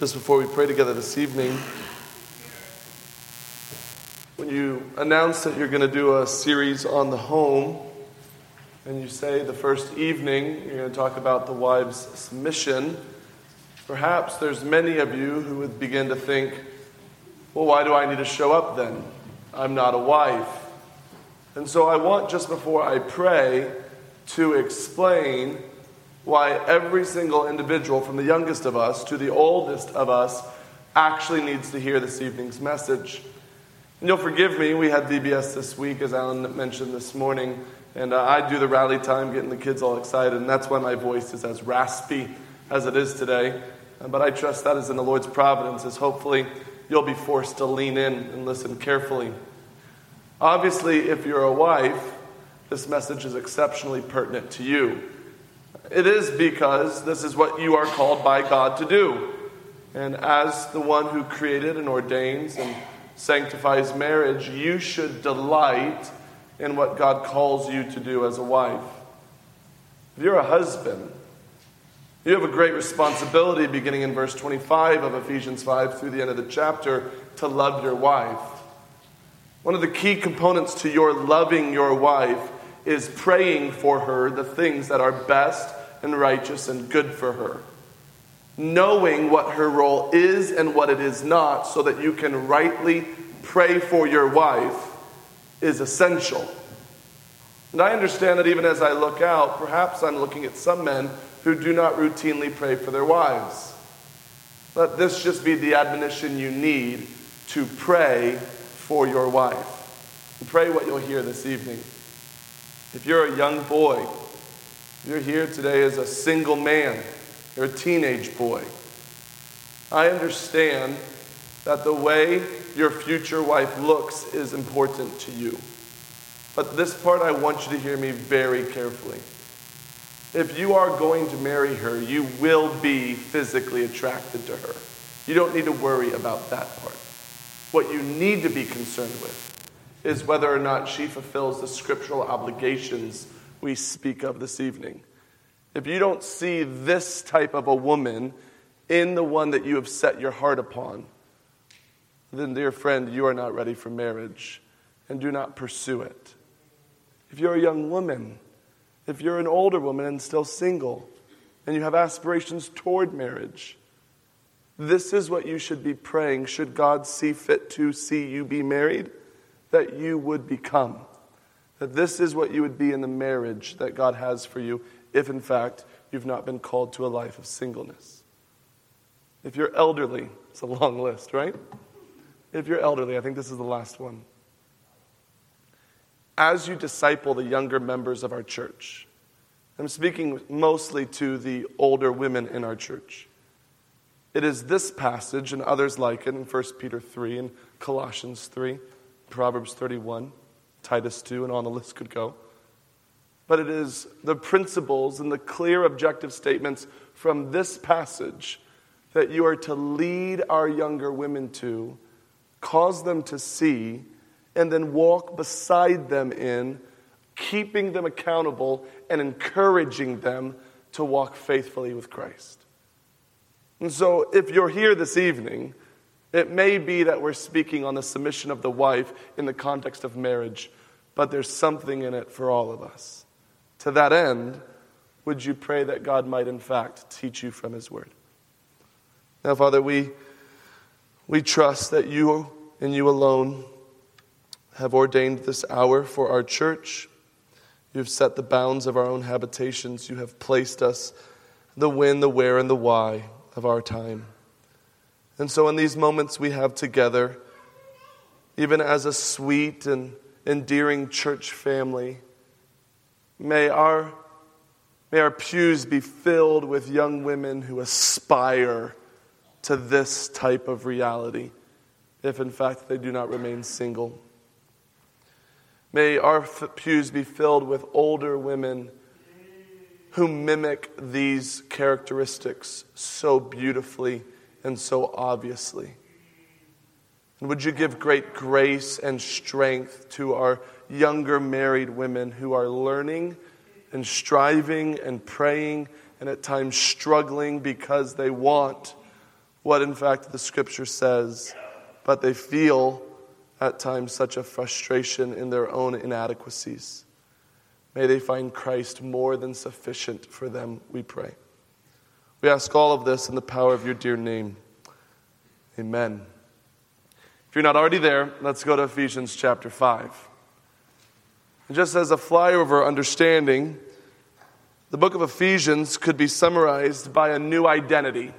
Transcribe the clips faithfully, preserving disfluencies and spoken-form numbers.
Just before we pray together this evening, when you announce that you're going to do a series on the home, and you say the first evening you're going to talk about the wife's submission, perhaps there's many of you who would begin to think, well, why do I need to show up then? I'm not a wife. And so I want, just before I pray, to explain why every single individual, from the youngest of us to the oldest of us, actually needs to hear this evening's message. And you'll forgive me, we had V B S this week, as Alan mentioned this morning, and uh, I do the rally time, getting the kids all excited, and that's why my voice is as raspy as it is today. Uh, but I trust that is in the Lord's providence, as hopefully you'll be forced to lean in and listen carefully. Obviously, if you're a wife, this message is exceptionally pertinent to you. It is because this is what you are called by God to do. And as the one who created and ordains and sanctifies marriage, you should delight in what God calls you to do as a wife. If you're a husband, you have a great responsibility, beginning in verse twenty-five of Ephesians five through the end of the chapter, to love your wife. One of the key components to your loving your wife is praying for her the things that are best and righteous and good for her. Knowing what her role is and what it is not, so that you can rightly pray for your wife, is essential. And I understand that even as I look out, perhaps I'm looking at some men who do not routinely pray for their wives. Let this just be the admonition you need to pray for your wife. And pray what you'll hear this evening. If you're a young boy, if you're here today as a single man, you're a teenage boy, I understand that the way your future wife looks is important to you. But this part, I want you to hear me very carefully. If you are going to marry her, you will be physically attracted to her. You don't need to worry about that part. What you need to be concerned with is whether or not she fulfills the scriptural obligations we speak of this evening. If you don't see this type of a woman in the one that you have set your heart upon, then, dear friend, you are not ready for marriage, and do not pursue it. If you're a young woman, if you're an older woman and still single, and you have aspirations toward marriage, this is what you should be praying, should God see fit to see you be married, that you would become. That this is what you would be in the marriage that God has for you, if in fact you've not been called to a life of singleness. If you're elderly, it's a long list, right? If you're elderly, I think this is the last one. As you disciple the younger members of our church, I'm speaking mostly to the older women in our church. It is this passage and others like it in First Peter three and Colossians three, Proverbs thirty-one, Titus two, and on the list could go. But it is the principles and the clear objective statements from this passage that you are to lead our younger women to, cause them to see, and then walk beside them in, keeping them accountable and encouraging them to walk faithfully with Christ. And so if you're here this evening, it may be that we're speaking on the submission of the wife in the context of marriage, but there's something in it for all of us. To that end, would you pray that God might in fact teach you from his word? Now, Father, we, we trust that you and you alone have ordained this hour for our church. You have set the bounds of our own habitations. You have placed us the when, the where, and the why of our time. And so in these moments we have together, even as a sweet and endearing church family, may our, may our pews be filled with young women who aspire to this type of reality, if in fact they do not remain single. May our pews be filled with older women who mimic these characteristics so beautifully and so obviously. And would you give great grace and strength to our younger married women who are learning and striving and praying and at times struggling because they want what in fact the Scripture says, but they feel at times such a frustration in their own inadequacies. May they find Christ more than sufficient for them, we pray. We ask all of this in the power of your dear name. Amen. If you're not already there, let's go to Ephesians chapter five. And just as a flyover understanding, the book of Ephesians could be summarized by a new identity.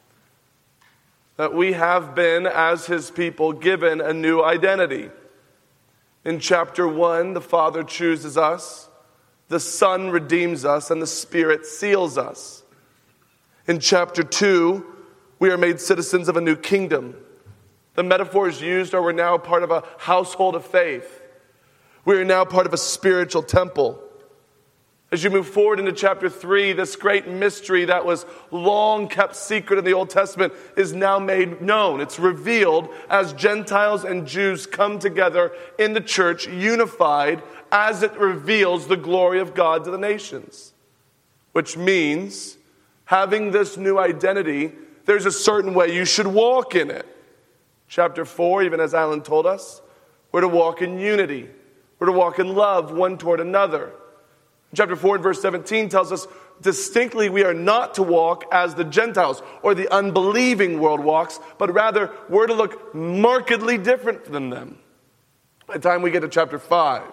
That we have been, as his people, given a new identity. In chapter one, the Father chooses us, the Son redeems us, and the Spirit seals us. In chapter two, we are made citizens of a new kingdom. The metaphors used are we're now part of a household of faith. We are now part of a spiritual temple. As you move forward into chapter three, this great mystery that was long kept secret in the Old Testament is now made known. It's revealed as Gentiles and Jews come together in the church, unified, as it reveals the glory of God to the nations. Which means, having this new identity, there's a certain way you should walk in it. Chapter four, even as Alan told us, we're to walk in unity. We're to walk in love one toward another. Chapter four and verse seventeen tells us distinctly we are not to walk as the Gentiles or the unbelieving world walks, but rather we're to look markedly different than them. By the time we get to chapter five,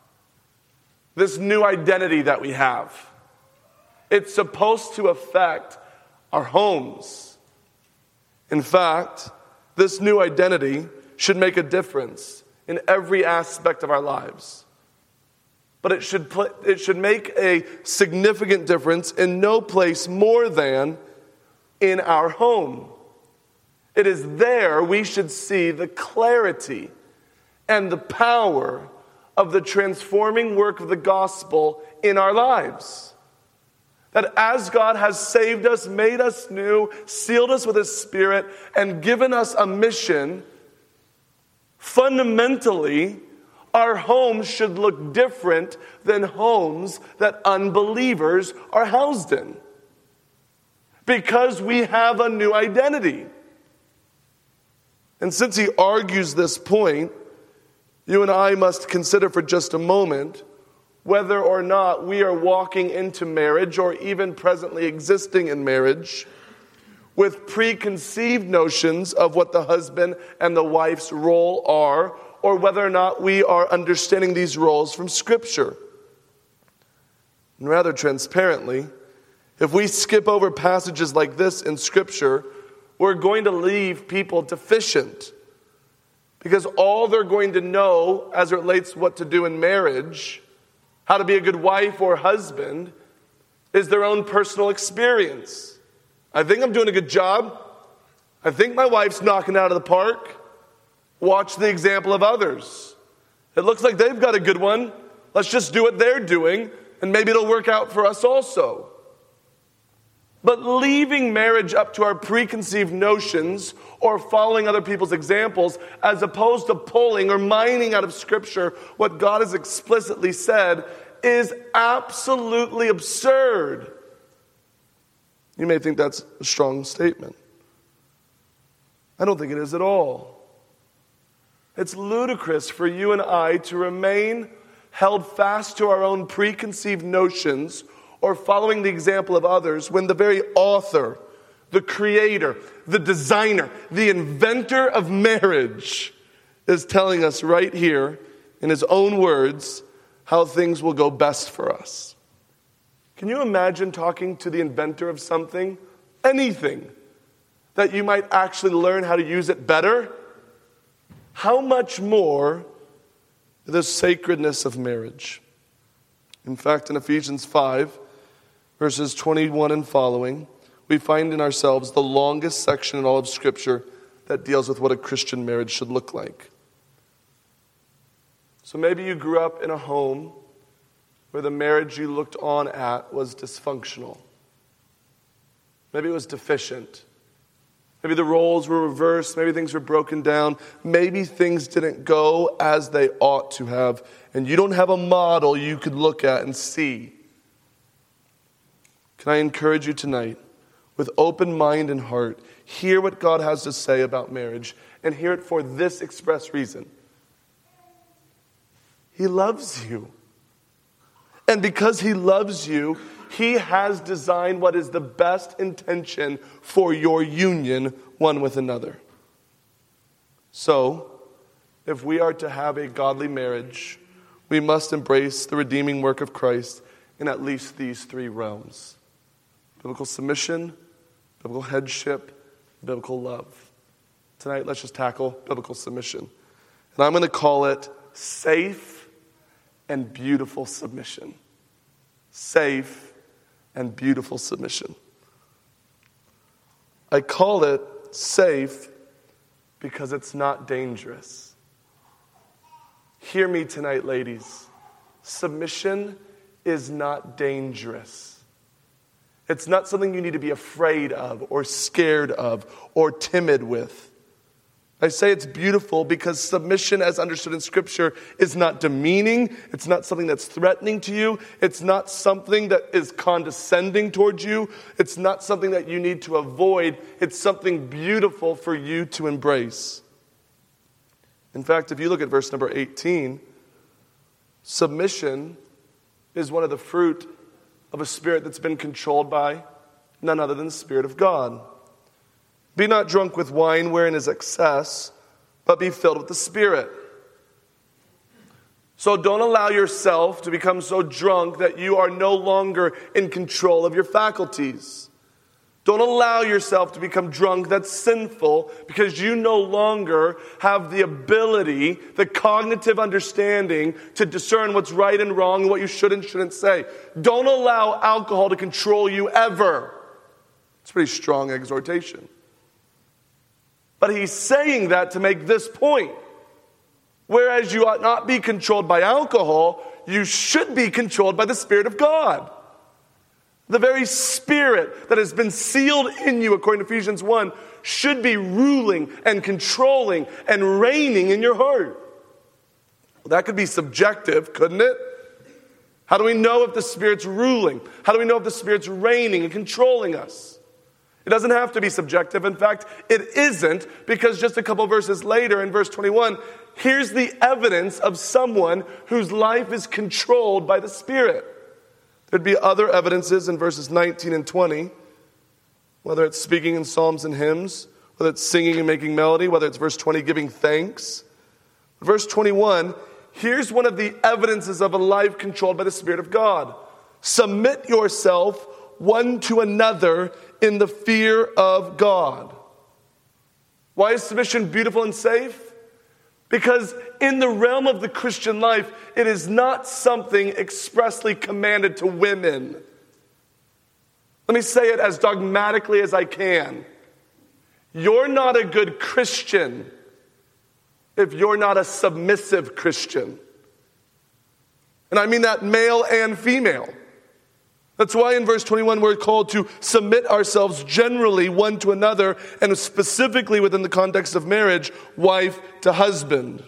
this new identity that we have, it's supposed to affect our homes. In fact, this new identity should make a difference in every aspect of our lives. But it should pl- it should make a significant difference in no place more than in our home. It is there we should see the clarity and the power of the transforming work of the gospel in our lives. That as God has saved us, made us new, sealed us with His Spirit, and given us a mission, fundamentally, our homes should look different than homes that unbelievers are housed in. Because we have a new identity. And since he argues this point, you and I must consider for just a moment whether or not we are walking into marriage or even presently existing in marriage with preconceived notions of what the husband and the wife's role are, or whether or not we are understanding these roles from Scripture. And rather transparently, if we skip over passages like this in Scripture, we're going to leave people deficient. Because all they're going to know as it relates to what to do in marriage, how to be a good wife or husband, is their own personal experience. I think I'm doing a good job. I think my wife's knocking it out of the park. Watch the example of others. It looks like they've got a good one. Let's just do what they're doing, and maybe it'll work out for us also. But leaving marriage up to our preconceived notions or following other people's examples, as opposed to pulling or mining out of Scripture what God has explicitly said, is absolutely absurd. You may think that's a strong statement. I don't think it is at all. It's ludicrous for you and I to remain held fast to our own preconceived notions or following the example of others when the very author, the creator, the designer, the inventor of marriage is telling us right here in his own words how things will go best for us. Can you imagine talking to the inventor of something, anything, that you might actually learn how to use it better? How much more the sacredness of marriage? In fact, in Ephesians five, verses twenty-one and following, we find in ourselves the longest section in all of Scripture that deals with what a Christian marriage should look like. So maybe you grew up in a home where the marriage you looked on at was dysfunctional. Maybe it was deficient. Maybe the roles were reversed. Maybe things were broken down. Maybe things didn't go as they ought to have. And you don't have a model you could look at and see. Can I encourage you tonight? with open mind and heart. Hear what God has to say about marriage, and hear it for this express reason. He loves you. And because he loves you, he has designed what is the best intention for your union one with another. So, if we are to have a godly marriage, we must embrace the redeeming work of Christ in at least these three realms: biblical submission, biblical headship, biblical love. Tonight, let's just tackle biblical submission. And I'm going to call it safe and beautiful submission. Safe and beautiful submission. I call it safe because it's not dangerous. Hear me tonight, ladies. Submission is not dangerous. It's not something you need to be afraid of or scared of or timid with. I say it's beautiful because submission, as understood in Scripture, is not demeaning. It's not something that's threatening to you. It's not something that is condescending towards you. It's not something that you need to avoid. It's something beautiful for you to embrace. In fact, if you look at verse number eighteen, submission is one of the fruit of a spirit that's been controlled by none other than the Spirit of God. Be not drunk with wine wherein is excess, but be filled with the Spirit. So don't allow yourself to become so drunk that you are no longer in control of your faculties. Don't allow yourself to become drunk that's sinful because you no longer have the ability, the cognitive understanding to discern what's right and wrong and what you should and shouldn't say. Don't allow alcohol to control you ever. It's a pretty strong exhortation. But he's saying that to make this point. Whereas you ought not be controlled by alcohol, you should be controlled by the Spirit of God. The very Spirit that has been sealed in you, according to Ephesians one, should be ruling and controlling and reigning in your heart. Well, that could be subjective, couldn't it? How do we know if the Spirit's ruling? How do we know if the Spirit's reigning and controlling us? It doesn't have to be subjective. In fact, it isn't, because just a couple verses later in verse twenty-one, here's the evidence of someone whose life is controlled by the Spirit. There'd be other evidences in verses nineteen and twenty, whether it's speaking in psalms and hymns, whether it's singing and making melody, whether it's verse twenty, giving thanks. Verse twenty-one, here's one of the evidences of a life controlled by the Spirit of God. Submit yourself one to another in the fear of God. Why is submission beautiful and safe? Because in the realm of the Christian life, it is not something expressly commanded to women. Let me say it as dogmatically as I can. You're not a good Christian if you're not a submissive Christian. And I mean that male and female. That's why in verse twenty-one we're called to submit ourselves generally one to another, and specifically within the context of marriage, wife to husband.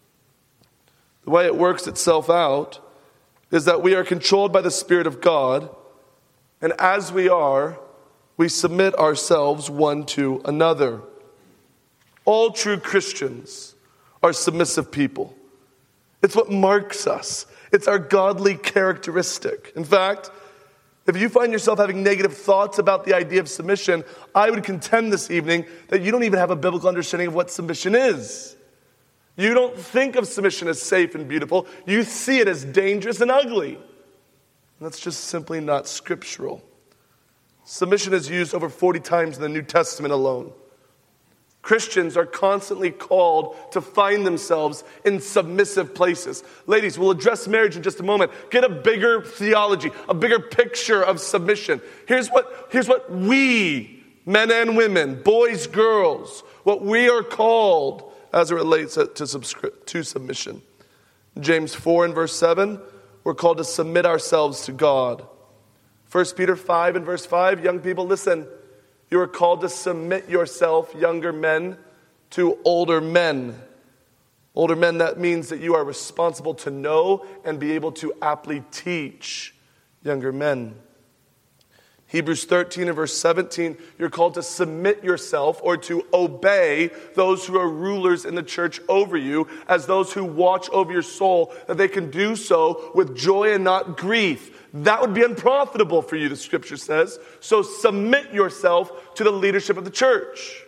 The way it works itself out is that we are controlled by the Spirit of God, and as we are, we submit ourselves one to another. All true Christians are submissive people. It's what marks us. It's our godly characteristic. In fact, if you find yourself having negative thoughts about the idea of submission, I would contend this evening that you don't even have a biblical understanding of what submission is. You don't think of submission as safe and beautiful. You see it as dangerous and ugly. And that's just simply not scriptural. Submission is used over forty times in the New Testament alone. Christians are constantly called to find themselves in submissive places. Ladies, we'll address marriage in just a moment. Get a bigger theology, a bigger picture of submission. Here's what, here's what we, men and women, boys, girls, what we are called as it relates to, subscri- to submission. James four and verse seven, we're called to submit ourselves to God. First Peter five and verse five, young people, listen. You are called to submit yourself, younger men, to older men. Older men, that means that you are responsible to know and be able to aptly teach younger men. Hebrews thirteen and verse seventeen, you're called to submit yourself or to obey those who are rulers in the church over you as those who watch over your soul, that they can do so with joy and not grief. That would be unprofitable for you, the scripture says. So submit yourself to the leadership of the church.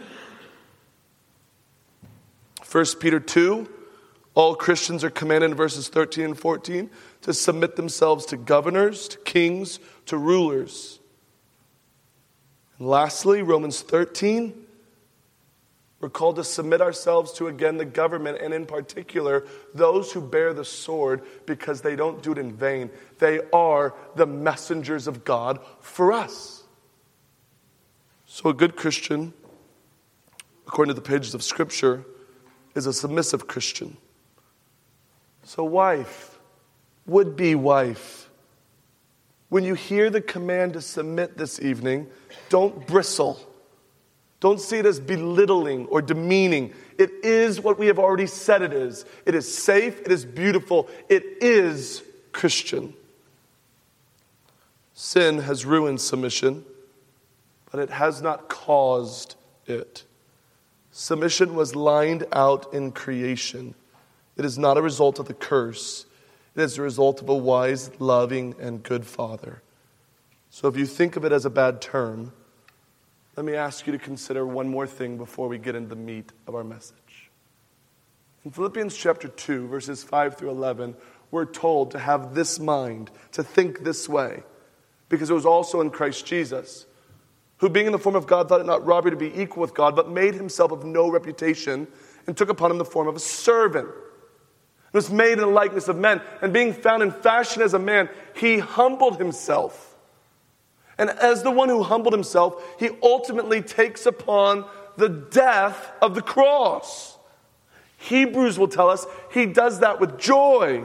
First Peter two, all Christians are commanded in verses thirteen and fourteen to submit themselves to governors, to kings, to rulers. And lastly, Romans thirteen, we're called to submit ourselves to, again, the government, and in particular, those who bear the sword, because they don't do it in vain. They are the messengers of God for us. So a good Christian, according to the pages of Scripture, is a submissive Christian. So wife, would-be wife, when you hear the command to submit this evening, don't bristle. Don't see it as belittling or demeaning. It is what we have already said it is. It is safe. It is beautiful. It is Christian. Sin has ruined submission, but it has not caused it. Submission was lined out in creation. It is not a result of the curse. It is a result of a wise, loving, and good Father. So if you think of it as a bad term, let me ask you to consider one more thing before we get into the meat of our message. In Philippians chapter two, verses five through eleven, we're told to have this mind, to think this way, because it was also in Christ Jesus, who being in the form of God thought it not robbery to be equal with God, but made himself of no reputation, and took upon him the form of a servant. It was made in the likeness of men, and being found in fashion as a man, he humbled himself. And as the one who humbled himself, he ultimately takes upon the death of the cross. Hebrews will tell us he does that with joy.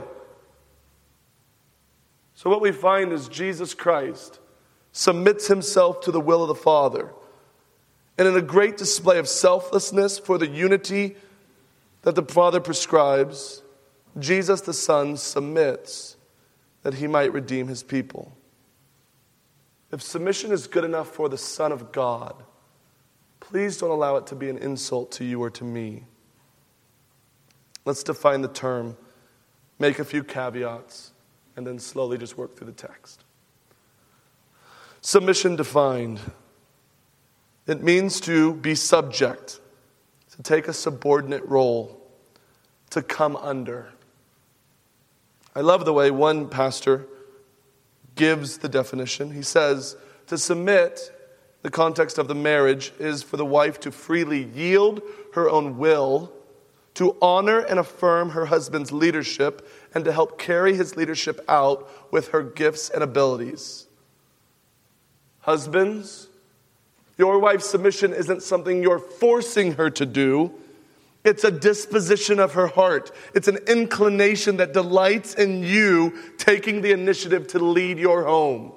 So what we find is Jesus Christ submits himself to the will of the Father. And in a great display of selflessness for the unity that the Father prescribes, Jesus the Son submits that he might redeem his people. If submission is good enough for the Son of God, please don't allow it to be an insult to you or to me. Let's define the term, make a few caveats, and then slowly just work through the text. Submission defined. It means to be subject, to take a subordinate role, to come under. I love the way one pastor gives the definition. He says, to submit, the context of the marriage, is for the wife to freely yield her own will, to honor and affirm her husband's leadership, and to help carry his leadership out with her gifts and abilities. Husbands, your wife's submission isn't something you're forcing her to do. It's a disposition of her heart. It's an inclination that delights in you taking the initiative to lead your home.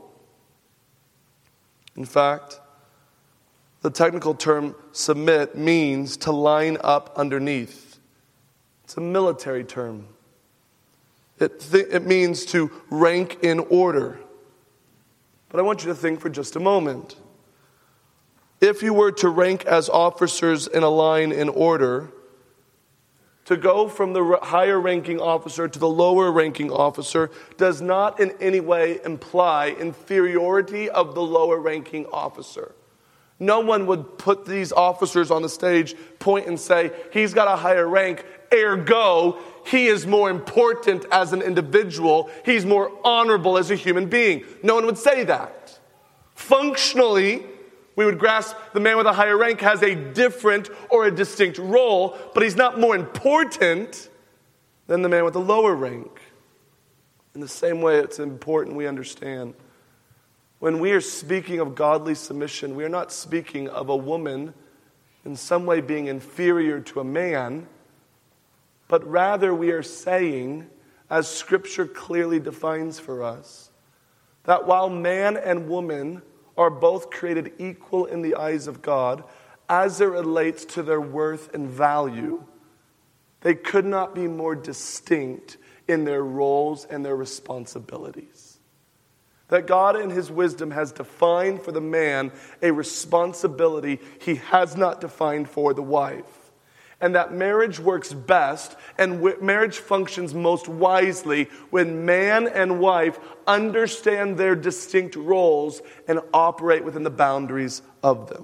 In fact, the technical term submit means to line up underneath. It's a military term. It, th- it means to rank in order. But I want you to think for just a moment. If you were to rank as officers in a line in order, to go from the higher ranking officer to the lower ranking officer does not in any way imply inferiority of the lower ranking officer. No one would put these officers on the stage, point and say, he's got a higher rank, ergo, he is more important as an individual, he's more honorable as a human being. No one would say that. Functionally, we would grasp the man with a higher rank has a different or a distinct role, but he's not more important than the man with the lower rank. In the same way, it's important we understand. When we are speaking of godly submission, we are not speaking of a woman in some way being inferior to a man, but rather we are saying, as Scripture clearly defines for us, that while man and woman are both created equal in the eyes of God as it relates to their worth and value, they could not be more distinct in their roles and their responsibilities. That God in his wisdom has defined for the man a responsibility he has not defined for the wife. And that marriage works best and w- marriage functions most wisely when man and wife understand their distinct roles and operate within the boundaries of them.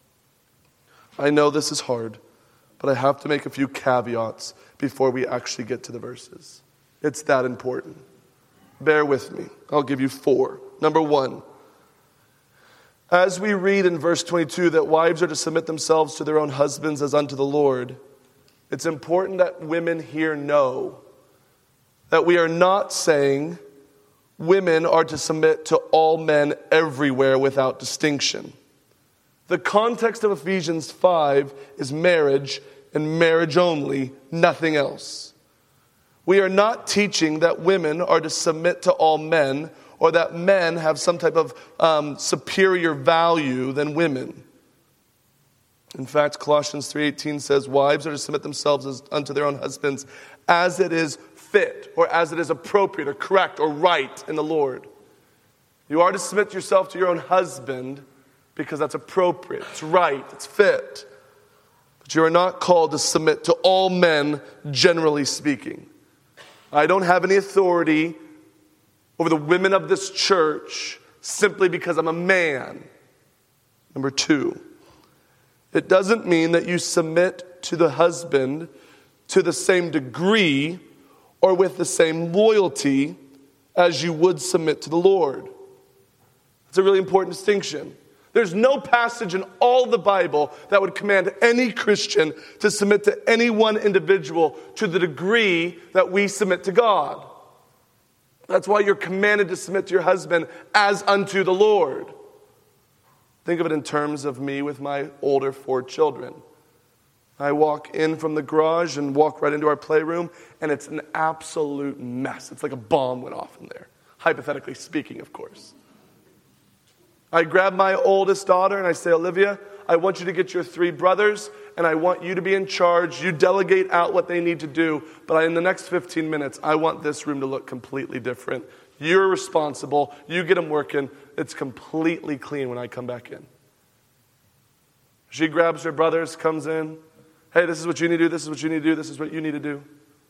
I know this is hard, but I have to make a few caveats before we actually get to the verses. It's that important. Bear with me. I'll give you four. Number one, as we read in verse twenty-two that wives are to submit themselves to their own husbands as unto the Lord, it's important that women here know that we are not saying women are to submit to all men everywhere without distinction. The context of Ephesians five is marriage and marriage only, nothing else. We are not teaching that women are to submit to all men or that men have some type of um, superior value than women. In fact, Colossians three eighteen says, wives are to submit themselves as, unto their own husbands as it is fit or as it is appropriate or correct or right in the Lord. You are to submit yourself to your own husband because that's appropriate, it's right, it's fit. But you are not called to submit to all men, generally speaking. I don't have any authority over the women of this church simply because I'm a man. Number two, it doesn't mean that you submit to the husband to the same degree or with the same loyalty as you would submit to the Lord. It's a really important distinction. There's no passage in all the Bible that would command any Christian to submit to any one individual to the degree that we submit to God. That's why you're commanded to submit to your husband as unto the Lord. Think of it in terms of me with my older four children. I walk in from the garage and walk right into our playroom, and it's an absolute mess. It's like a bomb went off in there. Hypothetically speaking, of course. I grab my oldest daughter and I say, Olivia, I want you to get your three brothers and I want you to be in charge. You delegate out what they need to do. But in the next fifteen minutes, I want this room to look completely different. You're responsible. You get them working. It's completely clean when I come back in. She grabs her brothers, comes in. Hey, this is what you need to do. This is what you need to do. This is what you need to do.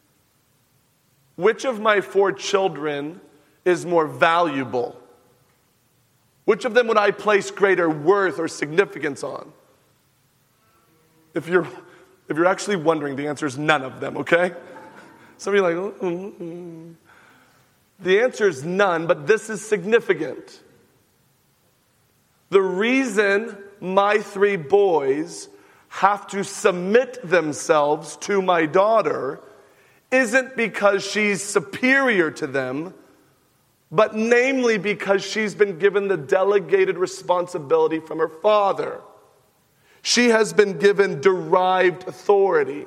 Which of my four children is more valuable? Which of them would I place greater worth or significance on? If you're, if you're actually wondering, the answer is none of them, okay? Some of you are like, mm, mm. The answer is none, but this is significant. The reason my three boys have to submit themselves to my daughter isn't because she's superior to them, but namely because she's been given the delegated responsibility from her father. She has been given derived authority.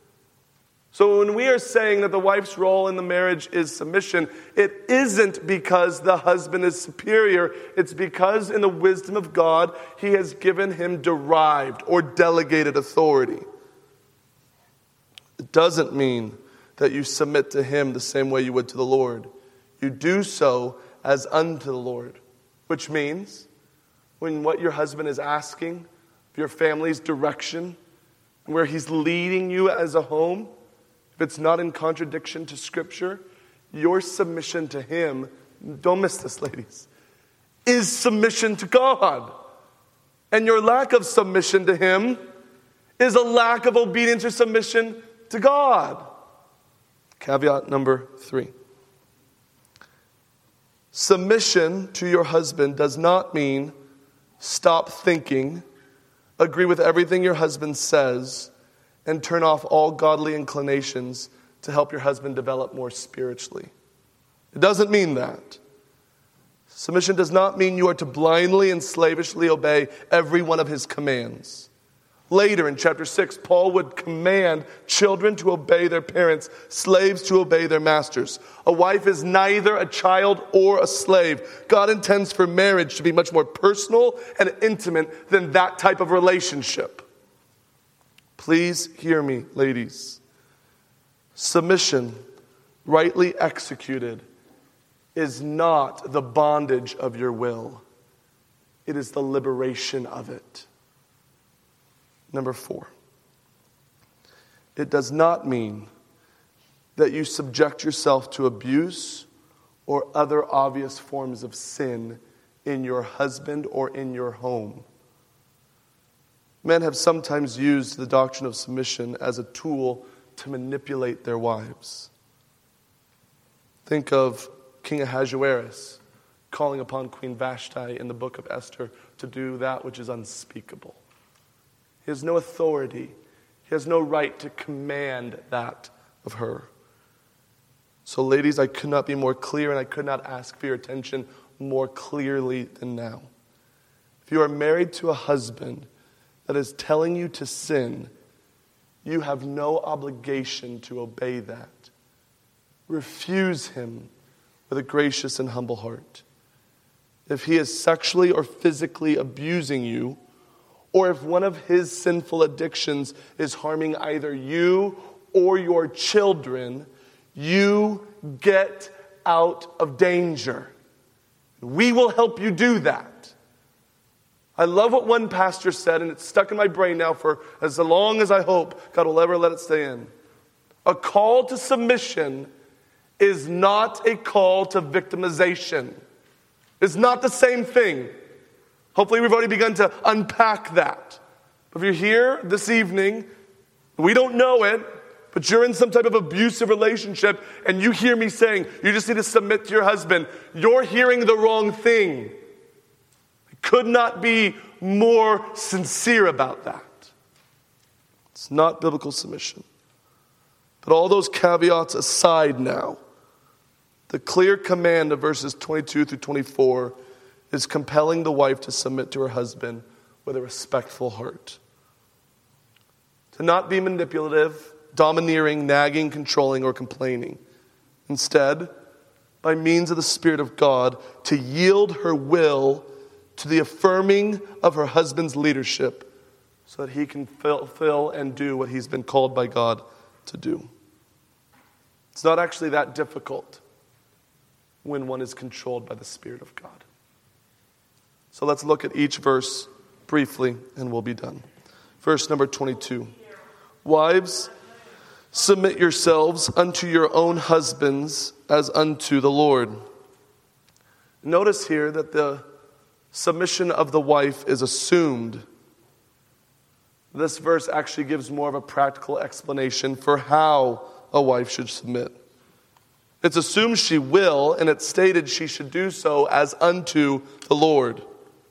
So when we are saying that the wife's role in the marriage is submission, it isn't because the husband is superior. It's because in the wisdom of God, he has given him derived or delegated authority. It doesn't mean that you submit to him the same way you would to the Lord. You do so as unto the Lord, which means when what your husband is asking, your family's direction, where he's leading you as a home, if it's not in contradiction to Scripture, your submission to him, don't miss this, ladies, is submission to God. And your lack of submission to him is a lack of obedience or submission to God. Caveat number three. Submission to your husband does not mean stop thinking, agree with everything your husband says, and turn off all godly inclinations to help your husband develop more spiritually. It doesn't mean that. Submission does not mean you are to blindly and slavishly obey every one of his commands. Later in chapter six, Paul would command children to obey their parents, slaves to obey their masters. A wife is neither a child or a slave. God intends for marriage to be much more personal and intimate than that type of relationship. Please hear me, ladies. Submission, rightly executed, is not the bondage of your will. It is the liberation of it. Number four. It does not mean that you subject yourself to abuse or other obvious forms of sin in your husband or in your home. Men have sometimes used the doctrine of submission as a tool to manipulate their wives. Think of King Ahasuerus calling upon Queen Vashti in the book of Esther to do that which is unspeakable. He has no authority. He has no right to command that of her. So ladies, I could not be more clear, and I could not ask for your attention more clearly than now. If you are married to a husband that is telling you to sin, you have no obligation to obey that. Refuse him with a gracious and humble heart. If he is sexually or physically abusing you, or if one of his sinful addictions is harming either you or your children, you get out of danger. We will help you do that. I love what one pastor said, and it's stuck in my brain now for as long as I hope God will ever let it stay in. A call to submission is not a call to victimization. It's not the same thing. Hopefully we've already begun to unpack that. If you're here this evening, we don't know it, but you're in some type of abusive relationship, and you hear me saying, you just need to submit to your husband, you're hearing the wrong thing. I could not be more sincere about that. It's not biblical submission. But all those caveats aside now, the clear command of verses twenty-two through twenty-four is compelling the wife to submit to her husband with a respectful heart. To not be manipulative, domineering, nagging, controlling, or complaining. Instead, by means of the Spirit of God, to yield her will to the affirming of her husband's leadership so that he can fulfill and do what he's been called by God to do. It's not actually that difficult when one is controlled by the Spirit of God. So let's look at each verse briefly and we'll be done. Verse number twenty-two. Wives, submit yourselves unto your own husbands as unto the Lord. Notice here that the submission of the wife is assumed. This verse actually gives more of a practical explanation for how a wife should submit. It's assumed she will, and it's stated she should do so as unto the Lord.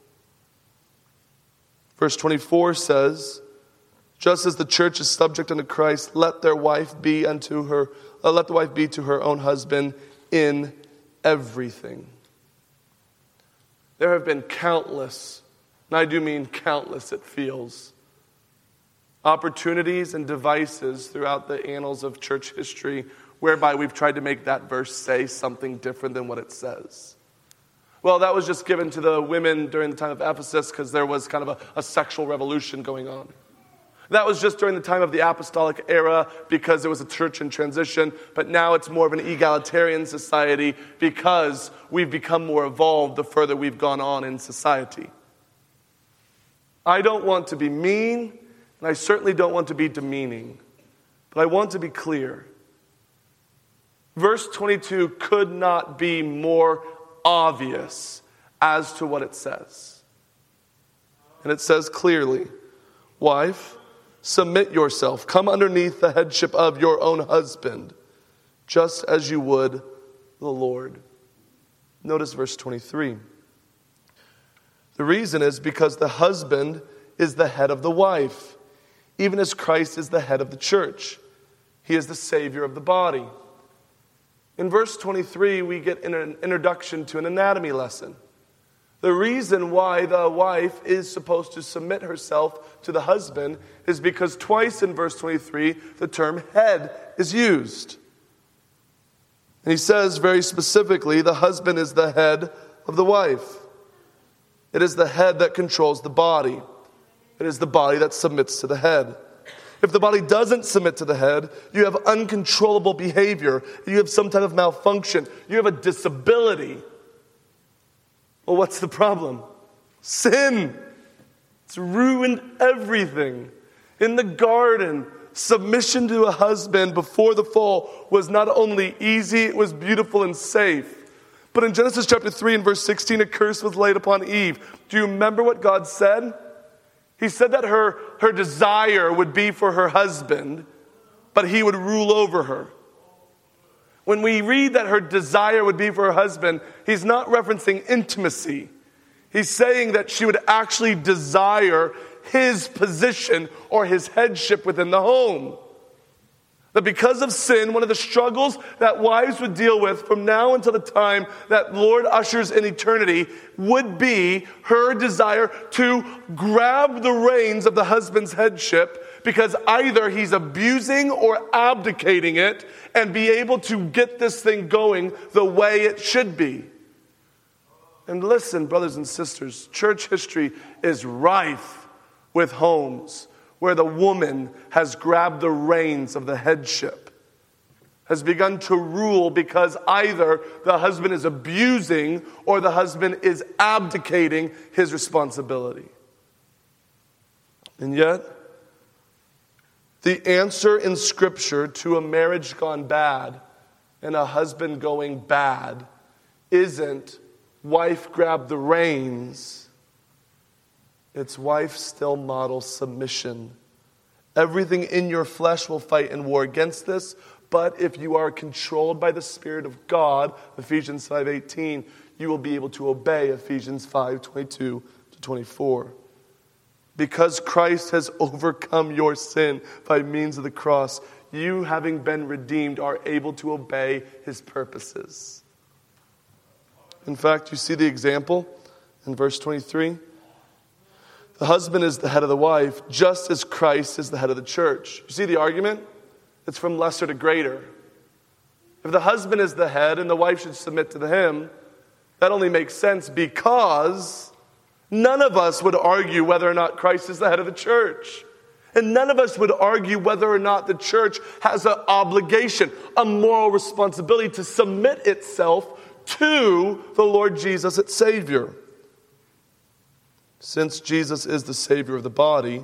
Verse twenty-four says, just as the church is subject unto Christ, let their wife be unto her, uh, let the wife be to her own husband in everything. There have been countless, and I do mean countless, it feels, opportunities and devices throughout the annals of church history whereby we've tried to make that verse say something different than what it says. Well, that was just given to the women during the time of Ephesus because there was kind of a, a sexual revolution going on. That was just during the time of the apostolic era because it was a church in transition, but now it's more of an egalitarian society because we've become more evolved the further we've gone on in society. I don't want to be mean, and I certainly don't want to be demeaning, but I want to be clear. Verse twenty-two could not be more obvious as to what it says. And it says clearly, wife, submit yourself. Come underneath the headship of your own husband, just as you would the Lord. Notice verse twenty-three. The reason is because the husband is the head of the wife, even as Christ is the head of the church. He is the Savior of the body. In verse twenty-three, we get an introduction to an anatomy lesson. The reason why the wife is supposed to submit herself to the husband is because twice in verse twenty-three, the term head is used. And he says very specifically, the husband is the head of the wife. It is the head that controls the body. It is the body that submits to the head. If the body doesn't submit to the head, you have uncontrollable behavior. You have some type of malfunction. You have a disability. Well, what's the problem? Sin. It's ruined everything. In the garden, submission to a husband before the fall was not only easy, it was beautiful and safe. But in Genesis chapter three and verse sixteen, a curse was laid upon Eve. Do you remember what God said? He said that her, her desire would be for her husband, but he would rule over her. When we read that her desire would be for her husband, he's not referencing intimacy. He's saying that she would actually desire his position or his headship within the home. That because of sin, one of the struggles that wives would deal with from now until the time that Lord ushers in eternity would be her desire to grab the reins of the husband's headship, because either he's abusing or abdicating it, and be able to get this thing going the way it should be. And listen, brothers and sisters, church history is rife with homes where the woman has grabbed the reins of the headship, has begun to rule because either the husband is abusing or the husband is abdicating his responsibility. And yet, the answer in Scripture to a marriage gone bad and a husband going bad isn't wife grab the reins. It's wife still model submission. Everything in your flesh will fight and war against this, but if you are controlled by the Spirit of God, Ephesians five eighteen, you will be able to obey Ephesians five twenty-two to twenty-four. Because Christ has overcome your sin by means of the cross, you, having been redeemed, are able to obey his purposes. In fact, you see the example in verse twenty-three. The husband is the head of the wife, just as Christ is the head of the church. You see the argument? It's from lesser to greater. If the husband is the head and the wife should submit to him, that only makes sense because none of us would argue whether or not Christ is the head of the church. And none of us would argue whether or not the church has an obligation, a moral responsibility to submit itself to the Lord Jesus, its Savior. Since Jesus is the Savior of the body,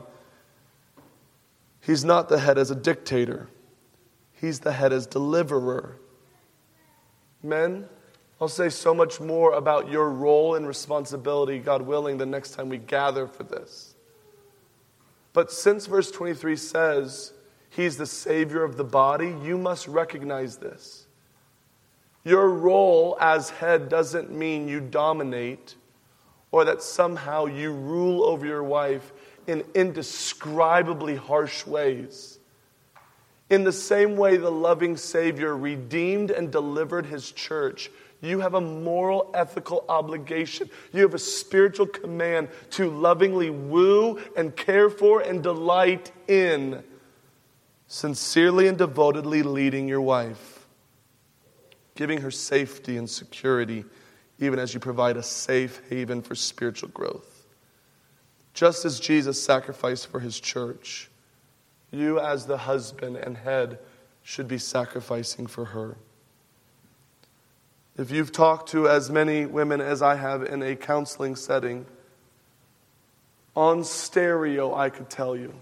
he's not the head as a dictator. He's the head as deliverer. Men, I'll say so much more about your role and responsibility, God willing, the next time we gather for this. But since verse twenty-three says he's the Savior of the body, you must recognize this. Your role as head doesn't mean you dominate or that somehow you rule over your wife in indescribably harsh ways. In the same way the loving Savior redeemed and delivered his church, you have a moral, ethical obligation. You have a spiritual command to lovingly woo and care for and delight in, sincerely and devotedly leading your wife, giving her safety and security, even as you provide a safe haven for spiritual growth. Just as Jesus sacrificed for his church, you as the husband and head should be sacrificing for her. If you've talked to as many women as I have in a counseling setting, on stereo I could tell you,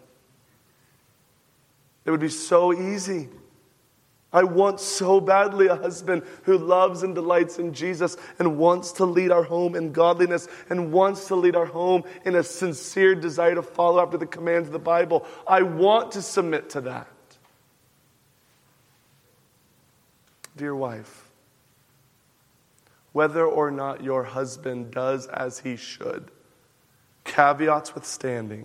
it would be so easy. I want so badly a husband who loves and delights in Jesus and wants to lead our home in godliness and wants to lead our home in a sincere desire to follow after the commands of the Bible. I want to submit to that. Dear wife, whether or not your husband does as he should, caveats withstanding,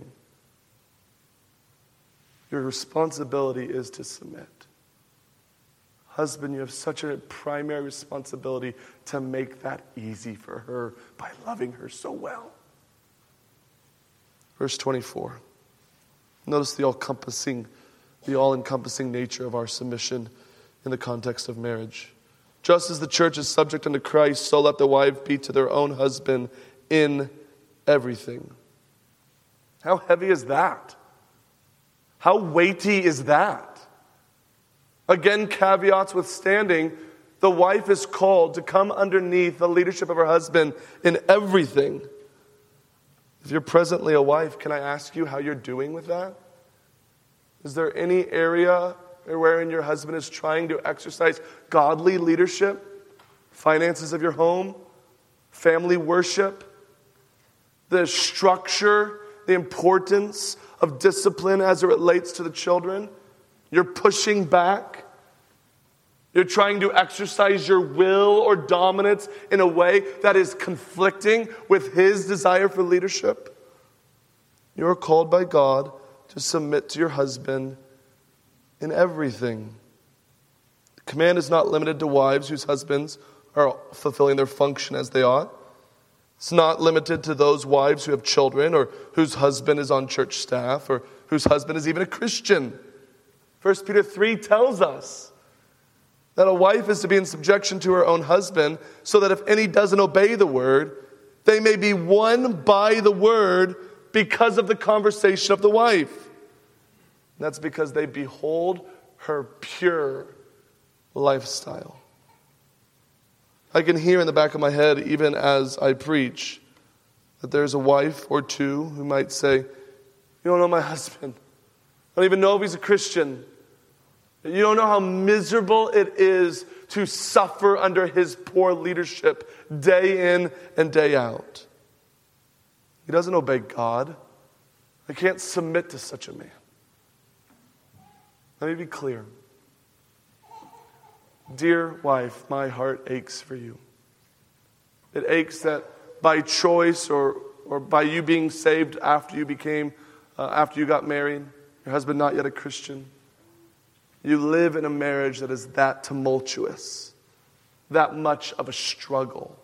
your responsibility is to submit. Husband, you have such a primary responsibility to make that easy for her by loving her so well. Verse twenty-four. Notice the all-encompassing, the all-encompassing nature of our submission in the context of marriage. Just as the church is subject unto Christ, so let the wives be to their own husband in everything. How heavy is that? How weighty is that? Again, caveats withstanding, the wife is called to come underneath the leadership of her husband in everything. If you're presently a wife, can I ask you how you're doing with that? Is there any area wherein your husband is trying to exercise godly leadership? Finances of your home? Family worship? The structure, the importance of discipline as it relates to the children? You're pushing back? You're trying to exercise your will or dominance in a way that is conflicting with his desire for leadership? You are called by God to submit to your husband in everything. The command is not limited to wives whose husbands are fulfilling their function as they ought. It's not limited to those wives who have children or whose husband is on church staff or whose husband is even a Christian. First Peter three tells us that a wife is to be in subjection to her own husband so that if any doesn't obey the word, they may be won by the word because of the conversation of the wife. And that's because they behold her pure lifestyle. I can hear in the back of my head, even as I preach, that there's a wife or two who might say, "You don't know my husband. I don't even know if he's a Christian. You don't know how miserable it is to suffer under his poor leadership day in and day out. He doesn't obey God. I can't submit to such a man." Let me be clear. Dear wife, my heart aches for you. It aches that by choice or, or by you being saved after you became, uh, after you got married, your husband not yet a Christian, you live in a marriage that is that tumultuous, that much of a struggle.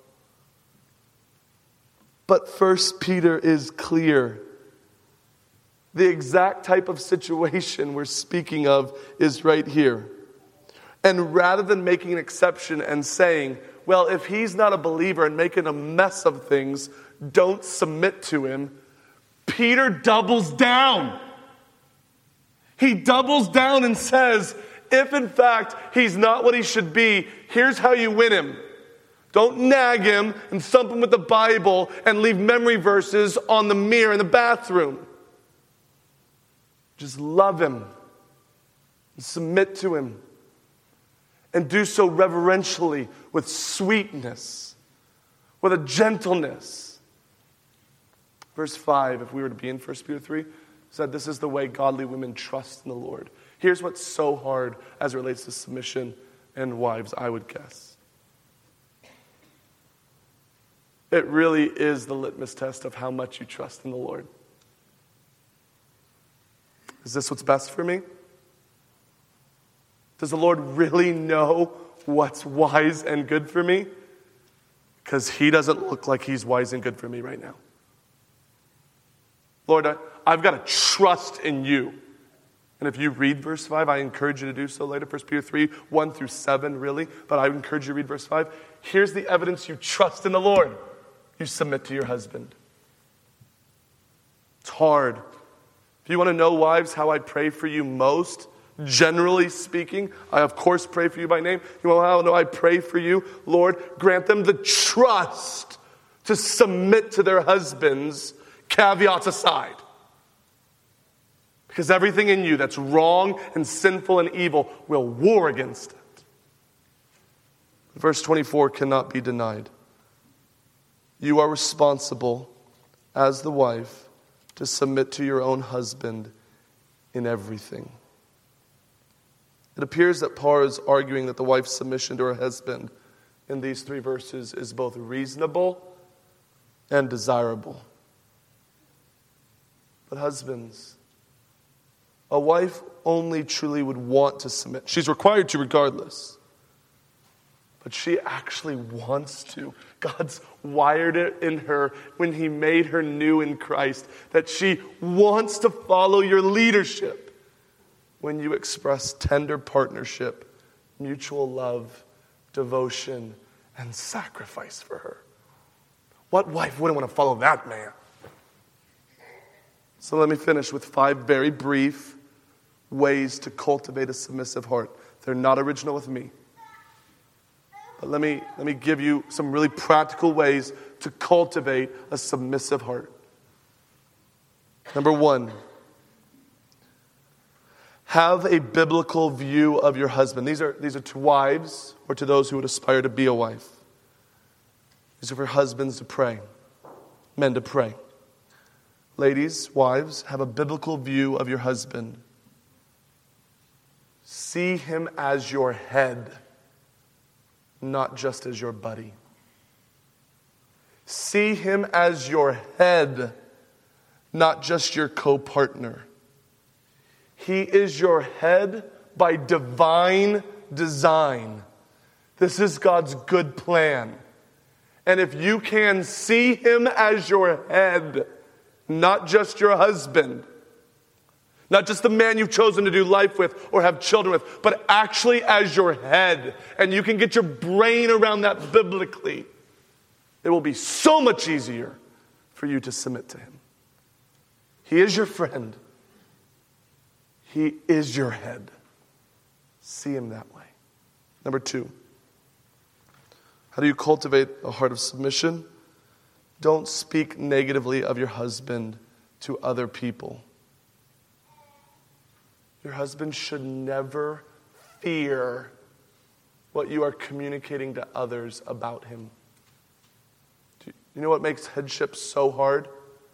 But First Peter is clear. The exact type of situation we're speaking of is right here. And rather than making an exception and saying, well, if he's not a believer and making a mess of things, don't submit to him, Peter doubles down. He doubles down and says, if in fact he's not what he should be, here's how you win him. Don't nag him and thump him with the Bible and leave memory verses on the mirror in the bathroom. Just love him and submit to him. And do so reverentially, with sweetness, with a gentleness. Verse five, if we were to be in First Peter three, said this is the way godly women trust in the Lord. Here's what's so hard as it relates to submission and wives, I would guess. It really is the litmus test of how much you trust in the Lord. Is this what's best for me? Does the Lord really know what's wise and good for me? Because he doesn't look like he's wise and good for me right now. Lord, I, I've got to trust in you. And if you read verse five, I encourage you to do so later. First Peter three, one through seven, really. But I encourage you to read verse five. Here's the evidence you trust in the Lord. You submit to your husband. It's hard. If you want to know, wives, how I pray for you most, generally speaking, I of course pray for you by name. You want to know I pray for you? Lord, grant them the trust to submit to their husbands, caveats aside. Because everything in you that's wrong and sinful and evil will war against it. Verse twenty-four cannot be denied. You are responsible as the wife to submit to your own husband in everything. It appears that Paul is arguing that the wife's submission to her husband in these three verses is both reasonable and desirable. But husbands, a wife only truly would want to submit. She's required to regardless. But she actually wants to. God's wired it in her when he made her new in Christ, that she wants to follow your leadership when you express tender partnership, mutual love, devotion, and sacrifice for her. What wife wouldn't want to follow that man? So let me finish with five very brief ways to cultivate a submissive heart. They're not original with me. But let me, let me give you some really practical ways to cultivate a submissive heart. Number one, have a biblical view of your husband. These are, these are to wives or to those who would aspire to be a wife. These are for husbands to pray, men to pray. Ladies, wives, have a biblical view of your husband. See him as your head, not just as your buddy. See him as your head, not just your co-partner. He is your head by divine design. This is God's good plan. And if you can see him as your head, not just your husband, not just the man you've chosen to do life with or have children with, but actually as your head, and you can get your brain around that biblically, it will be so much easier for you to submit to him. He is your friend. He is your head. See him that way. Number two, how do you cultivate a heart of submission? Don't speak negatively of your husband to other people. Your husband should never fear what you are communicating to others about him. Do you know what makes headship so hard?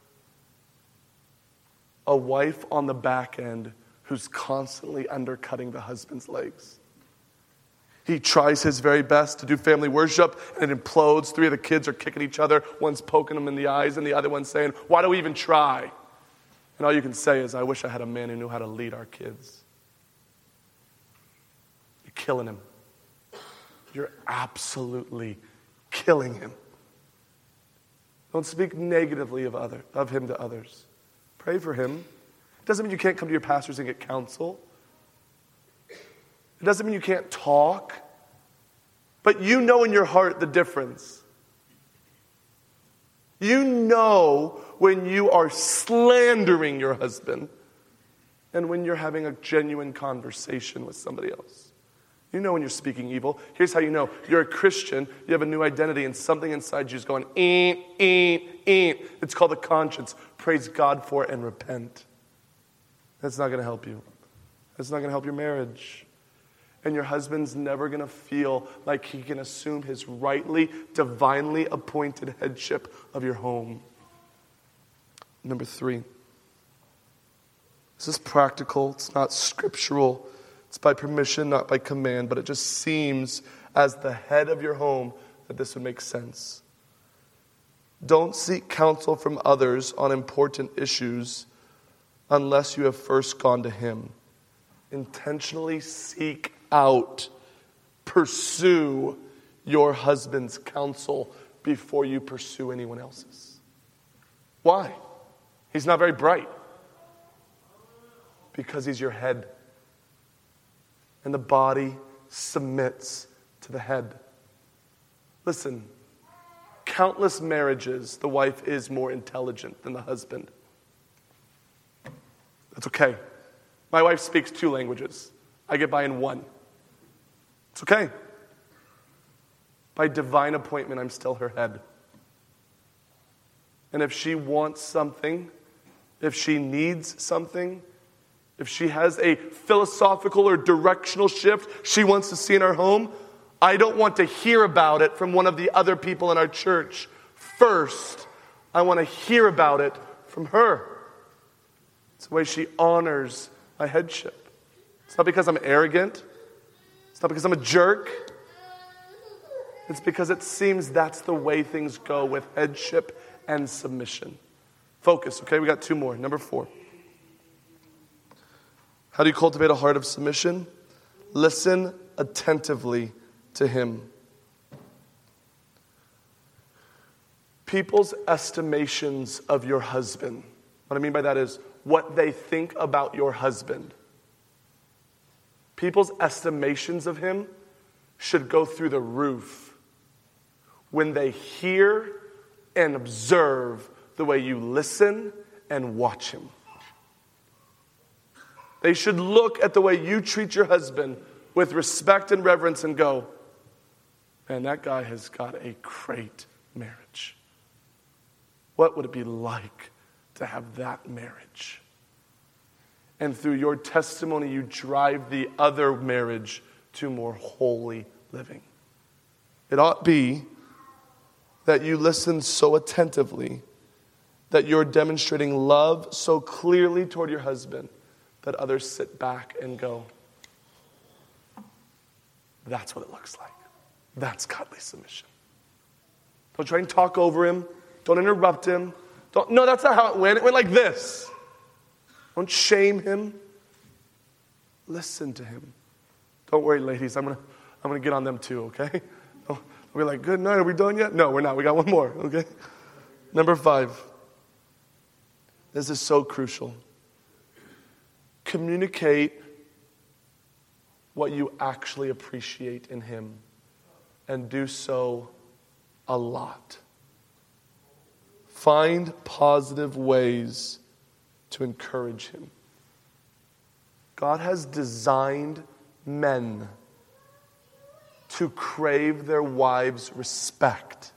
A wife on the back end who's constantly undercutting the husband's legs. He tries his very best to do family worship, and it implodes. Three of the kids are kicking each other. One's poking them in the eyes, and the other one's saying, "Why do we even try?" And all you can say is, "I wish I had a man who knew how to lead our kids." You're killing him. You're absolutely killing him. Don't speak negatively of other of him to others. Pray for him. It doesn't mean you can't come to your pastors and get counsel. It doesn't mean you can't talk. But you know in your heart the difference. You know when you are slandering your husband and when you're having a genuine conversation with somebody else. You know when you're speaking evil. Here's how you know. You're a Christian. You have a new identity, and something inside you is going, eat, eat, eat. It's called the conscience. Praise God for it and repent. That's not going to help you. That's not going to help your marriage. And your husband's never going to feel like he can assume his rightly, divinely appointed headship of your home. Number three. This is practical. It's not scriptural. It's by permission, not by command. But it just seems, as the head of your home, that this would make sense. Don't seek counsel from others on important issues unless you have first gone to him. Intentionally seek out, pursue your husband's counsel before you pursue anyone else's. Why? He's not very bright. Because he's your head. And the body submits to the head. Listen, countless marriages, the wife is more intelligent than the husband. That's okay. My wife speaks two languages. I get by in one. It's okay. By divine appointment, I'm still her head. And if she wants something, if she needs something, if she has a philosophical or directional shift she wants to see in our home, I don't want to hear about it from one of the other people in our church. First, I want to hear about it from her. It's the way she honors my headship. It's not because I'm arrogant. It's not because I'm a jerk. It's because it seems that's the way things go with headship and submission. Focus, okay? We got two more. Number four. How do you cultivate a heart of submission? Listen attentively to him. People's estimations of your husband. What I mean by that is what they think about your husband. People's estimations of him should go through the roof when they hear and observe the way you listen and watch him. They should look at the way you treat your husband with respect and reverence and go, man, that guy has got a great marriage. What would it be like to have that marriage? And through your testimony, you drive the other marriage to more holy living. It ought be that you listen so attentively, that you're demonstrating love so clearly toward your husband, that others sit back and go, that's what it looks like. That's godly submission. Don't try and talk over him. Don't interrupt him. Don't, no, that's not how it went. It went like this. Don't shame him. Listen to him. Don't worry, ladies. I'm gonna, I'm gonna get on them too. Okay? We're like, good night. Are we done yet? No, we're not. We got one more. Okay. Number five. This is so crucial. Communicate what you actually appreciate in him, and do so a lot. Find positive ways to encourage him. God has designed men to crave their wives' respect.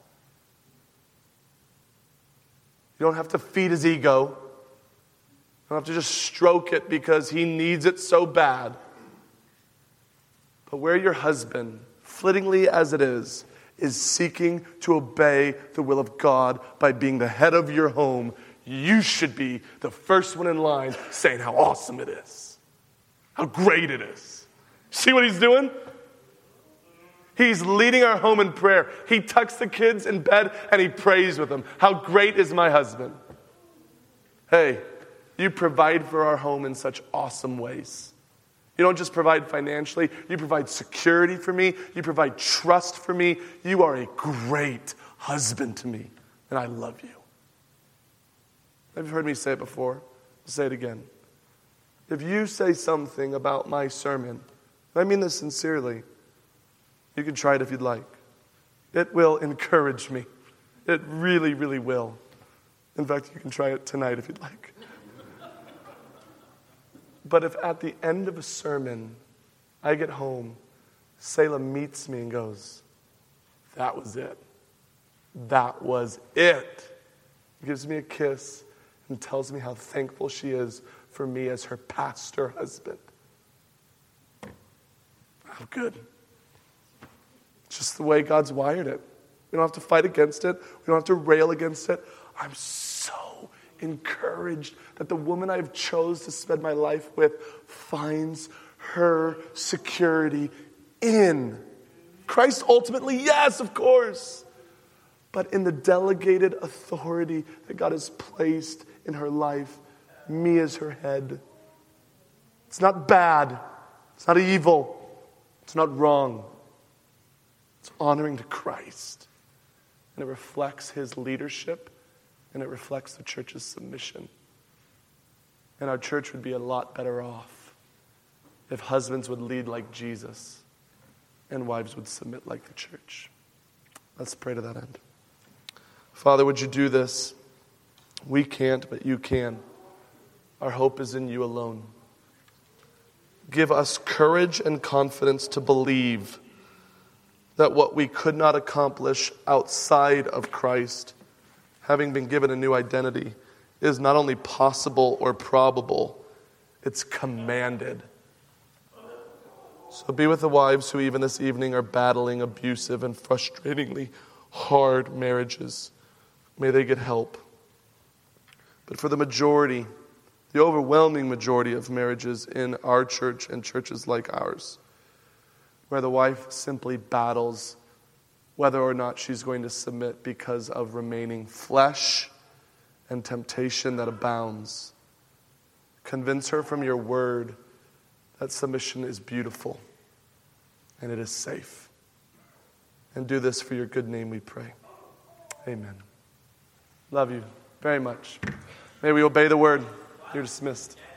You don't have to feed his ego. You don't have to just stroke it because he needs it so bad. But where your husband, flittingly as it is, is seeking to obey the will of God by being the head of your home, you should be the first one in line saying how awesome it is, how great it is. See what he's doing? He's leading our home in prayer. He tucks the kids in bed and he prays with them. How great is my husband? Hey, you provide for our home in such awesome ways. You don't just provide financially. You provide security for me. You provide trust for me. You are a great husband to me, and I love you. Have you heard me say it before? I'll say it again. If you say something about my sermon, and I mean this sincerely, you can try it if you'd like. It will encourage me. It really, really will. In fact, you can try it tonight if you'd like. But if at the end of a sermon, I get home, Selah meets me and goes, that was it. That was it. Gives me a kiss and tells me how thankful she is for me as her pastor husband. How good. It's just the way God's wired it. We don't have to fight against it. We don't have to rail against it. I'm so encouraged that the woman I've chose to spend my life with finds her security in Christ ultimately, yes, of course, but in the delegated authority that God has placed in her life, me as her head. It's not bad. It's not evil. It's not wrong. It's honoring to Christ. And it reflects his leadership, and it reflects the church's submission. And our church would be a lot better off if husbands would lead like Jesus and wives would submit like the church. Let's pray to that end. Father, would you do this? We can't, but you can. Our hope is in you alone. Give us courage and confidence to believe that what we could not accomplish outside of Christ, having been given a new identity, is not only possible or probable, it's commanded. So be with the wives who even this evening are battling abusive and frustratingly hard marriages. May they get help. But for the majority, the overwhelming majority of marriages in our church and churches like ours, where the wife simply battles whether or not she's going to submit because of remaining flesh and temptation that abounds. Convince her from your word that submission is beautiful and it is safe. And do this for your good name, we pray. Amen. Love you very much. May we obey the word. You're dismissed.